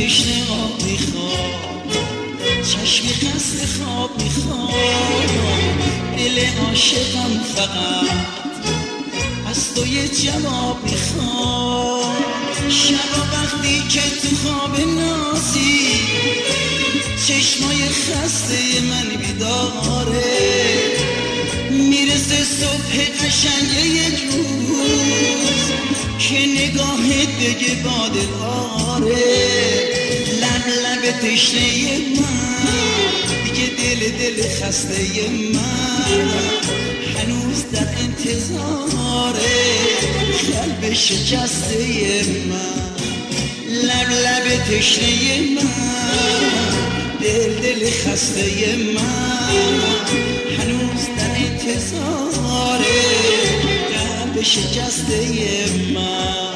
تشنه آب میخواد، چشم خسته خواب میخواد، دل عاشقم فقط از تو یه جواب میخواد. شبا وقتی که تو خواب نازی چشمای خسته من بیداره، میرسه صبح قشنگ یک روز که نگاهت بگه با دل آره. لب لب تشنه من دیگه دل خسته من هنوز در انتظاره قلب شکسته من. لب لب تشنه من دل خسته من هنوز در انتظاره قلب شکسته من.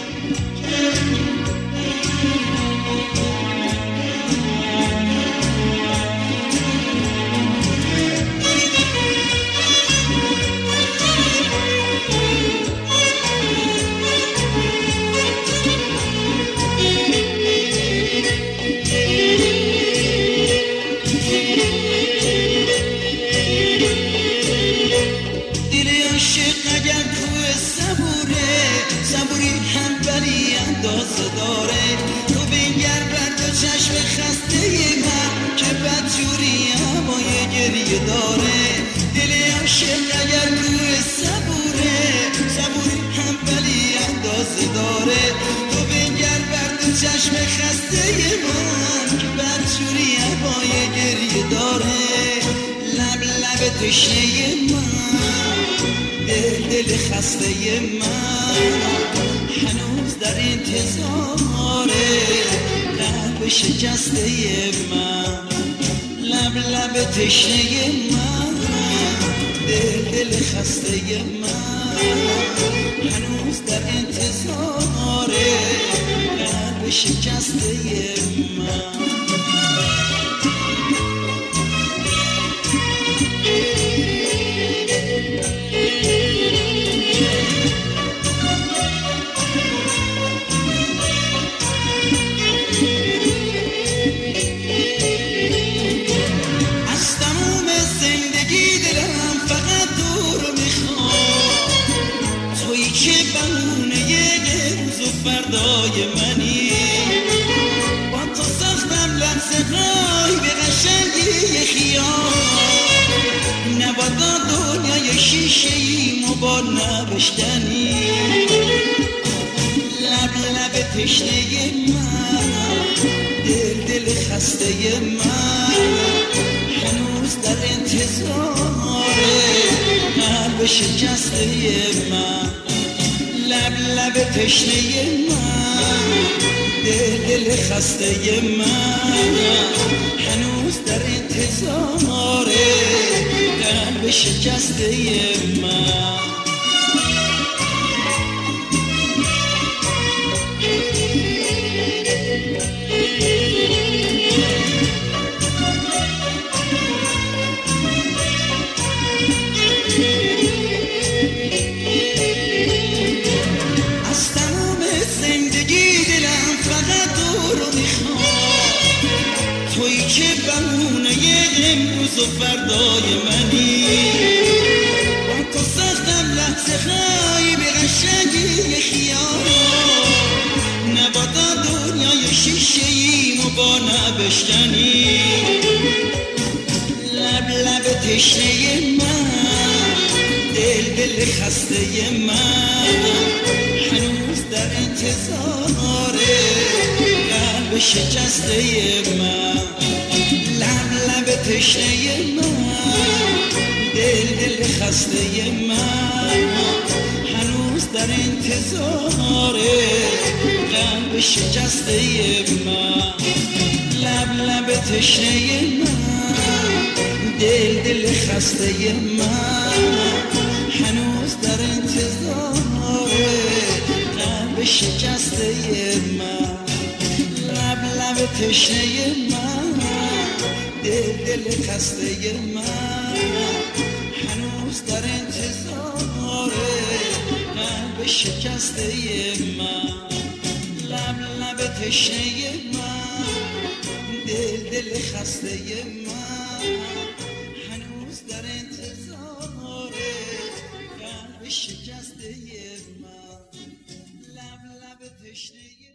تو بنگر بر تو چشم خسته من که بدجوری هوای گریه داره. دل عاشق اگر روی صبوری هم ولی اندازه داره. تو بنگر بر تو چشم خسته من که بدجوری هوای گریه داره. لب لب تشنه من دل خسته من هنوز در انتظاره قلب شکسته من. لب لب تشنه من دل خسته من هنوز در انتظاره قلب شکسته من. فردای منی با تو ساختم لحظه های به قشنگی خیال، نبادا دنیای شیشه ای مبار نبشتنی. لب لب تشنه من دل خسته من هنوز در انتظاره قلب شکسته من. لب لب تشنه من دل خسته من هنوز در انتظاره قلب شکسته من. امروز و فردای منی با تو ساختم لحظه خواهی به قشنگی خیال، نبادا دنیای شیشه ای مبا نبشتنی. لب لب تشنه من دل خسته من هنوز در انتظاره قلب شکسته من. لب تشنه من دل خسته من هنوز در انتظاره قلب شکسته من. لب تشنه من دل خسته من هنوز در انتظاره قلب شکسته من. لب تشنه من دل خسته من هنوز در انتظاره قلب شکسته من. لب لب تشنه من دل خسته من هنوز در انتظار قلب شکسته من لب لب تشنه